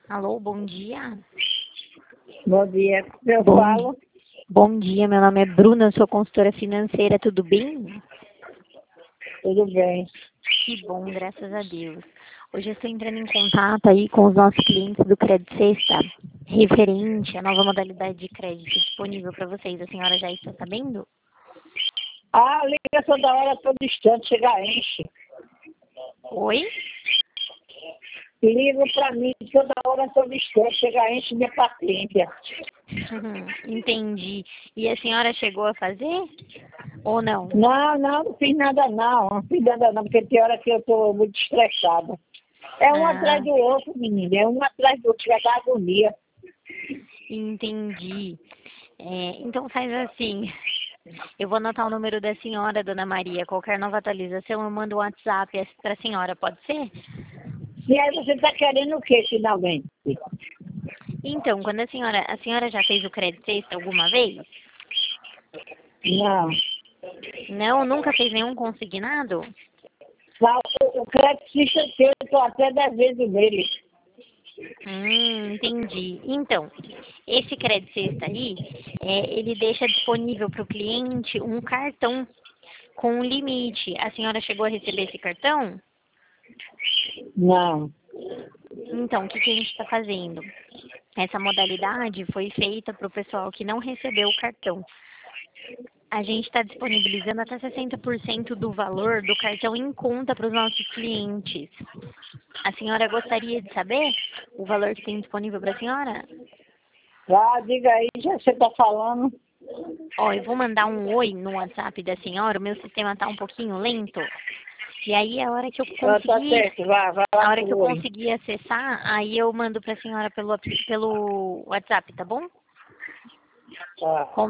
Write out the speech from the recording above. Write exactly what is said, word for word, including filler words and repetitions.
Alô, bom dia. Bom dia, eu Bom, falo. bom dia, meu nome é Bruna, eu sou consultora financeira, tudo bem? Tudo bem. Que bom, graças a Deus. Hoje eu estou entrando em contato aí com os nossos clientes do Crédito Sexta, referente à nova modalidade de crédito disponível para vocês. A senhora já está sabendo? Ah, liga toda hora, todo instante, chega enche. Oi? Liga pra mim toda hora, todo instante, chega enche minha paciência. Entendi. E a senhora chegou a fazer? Ou não? Não, não, não fiz nada não, não fiz nada não, porque tem hora que eu tô muito estressada. É um Ah, atrás do outro, menina, é um atrás do outro, chega da agonia. entendi. É, então faz assim. Eu vou anotar o número da senhora, dona Maria. Qualquer nova atualização, eu mando o WhatsApp para a senhora, pode ser? E aí você tá querendo o que, finalmente? Então, quando a senhora, a senhora já fez o crédito sexta alguma vez? Não. Não, nunca fez nenhum consignado? Mas o o crédito ficha eu tô até dez vezes nele. Hum, entendi. Então, esse crédito sexta aí, é, ele deixa disponível para o cliente um cartão com um limite. A senhora chegou a receber esse cartão? Não. Então, o que, que a gente está fazendo? Essa modalidade foi feita para o pessoal que não recebeu o cartão. A gente está disponibilizando até sessenta por cento do valor do cartão em conta para os nossos clientes. A senhora gostaria de saber o valor que tem disponível para a senhora? Ah, diga aí, já você tá falando. Ó, eu vou mandar um oi no WhatsApp da senhora, o meu sistema está um pouquinho lento. E aí, a hora que eu Ah, tá conseguir, certo, vai, vai a lá hora que eu pro oi. conseguir acessar, aí eu mando para a senhora pelo, pelo WhatsApp, tá bom? Tá.